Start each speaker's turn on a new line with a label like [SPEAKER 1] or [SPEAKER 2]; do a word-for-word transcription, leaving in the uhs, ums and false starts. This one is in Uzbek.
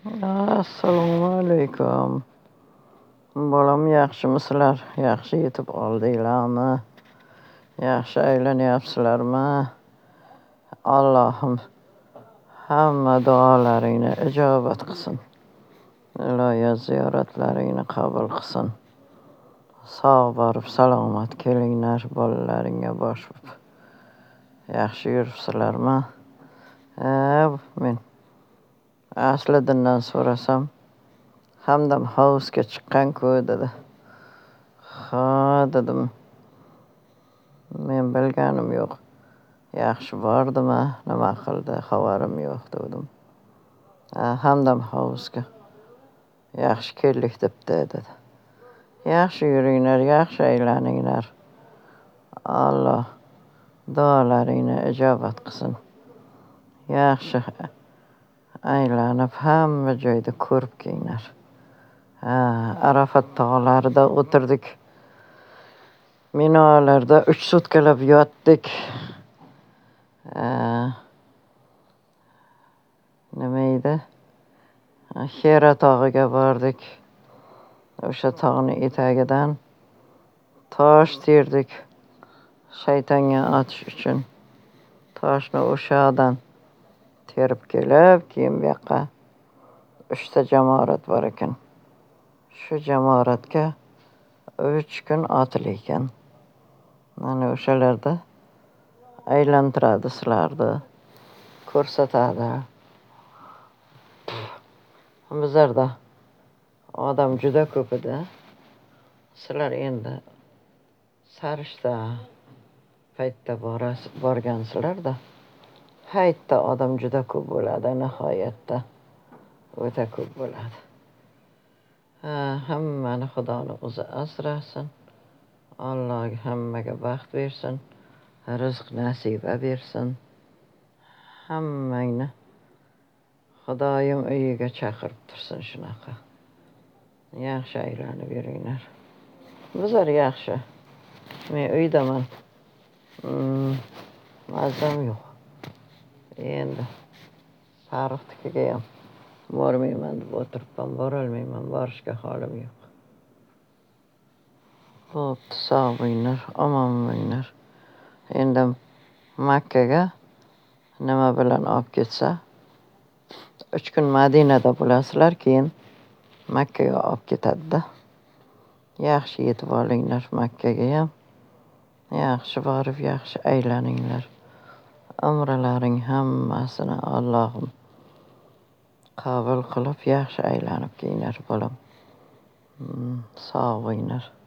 [SPEAKER 1] Assalomu alaykum. Bolam yaxshimisizlar? Yaxshi yetib oldinglarmi? Yaxshi aylanyapsizlarmi? Allohim hamma duolaringni ijobat qilsin. Iloyo ziyoratlaringni qabul qilsin. Sog' borib salomat kelinglar, bolalaringga boshib. Yaxshi yuribsizlarmi? E, men Asliddindan so'rasam, Hamdam hovuzga chiqqan-ku dedi. Ha, dedim. Men bilganim yo'q. Yaxshi bordimi, nima qildi, xabarim yo'q dedim. Hamdam hovuzga yaxshi keldik debdi dedi. Yaxshi yuringlar, yaxshi aylaninglar. Alloh duolaringni ijobat qilsin. Yaxshi aylanib hamma joyda ko'rib kelinglar. Arafat tog'larida o'tirdik. Minolarda uch sutkalab yotdik. Nima edi? Hira tog'iga bordik. O'sha tog'ning etagidan tosh terdik. Shaytonga otish uchun. Toshni o'shadan terib kelib, keyin bu yoqqa uchta jamorat bor ekan. Shu jamoratga uch kun otilar ekan. Mana o'shalarda aylantiradi sizlarni, ko'rsatadi. Bizlarda odam juda ko'p edi. Sizlar endi sarishta paytda borgansizlar-da. Hayitda odam juda ko'p bo'ladi, nihoyatda. O'ta ko'p bo'ladi. Hammani Xudoning o'zi asrasin. Alloh hammaga baxt bersin, rizq nasiba bersin. Hammangni Xudoyim uyiga chaqirib tursin shunaqa. Yaxshi aylanib yuringlar. Bizlar yaxshi. Men uydaman. Mazam yo'q. Endi Farruxnikiga ham bormayman deb o'tiribman, borolmayman, borishga holim yo'q. Bo'pti, sog' bo'linglar, omon bo'linglar. Endi Makkaga nima bilan olib ketsa, uch kun Madinada bo'lasizlar, keyin Makkaga olib ketadi-da. Yaxshi yetib olinglar Makkaga ham. Yaxshi borib, yaxshi aylaninglar. Umralaring hammasini Allohim qabul qilib, yaxshi aylanib kelinglar bolam. Sog' bo'linglar.